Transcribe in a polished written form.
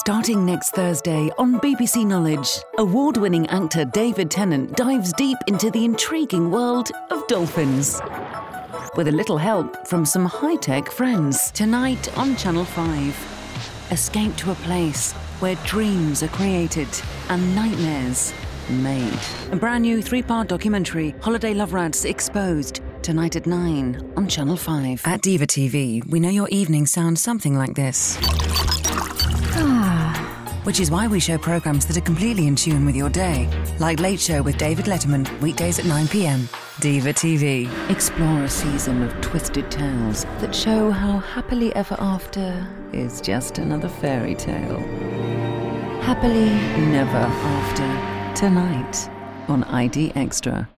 Starting next Thursday on BBC Knowledge, award-winning actor David Tennant dives deep into the intriguing world of dolphins. With a little help from some high-tech friends. Tonight on Channel 5. Escape to a place where dreams are created and nightmares made. A brand new 3-part documentary, Holiday Love Rats Exposed. Tonight at 9 on Channel 5. At Diva TV, we know your evening sounds something like this. Which is why we show programmes that are completely in tune with your day. Like Late Show with David Letterman, weekdays at 9 p.m. Diva TV. Explore a season of twisted tales that show how happily ever after is just another fairy tale. Happily never after. Tonight on ID Extra.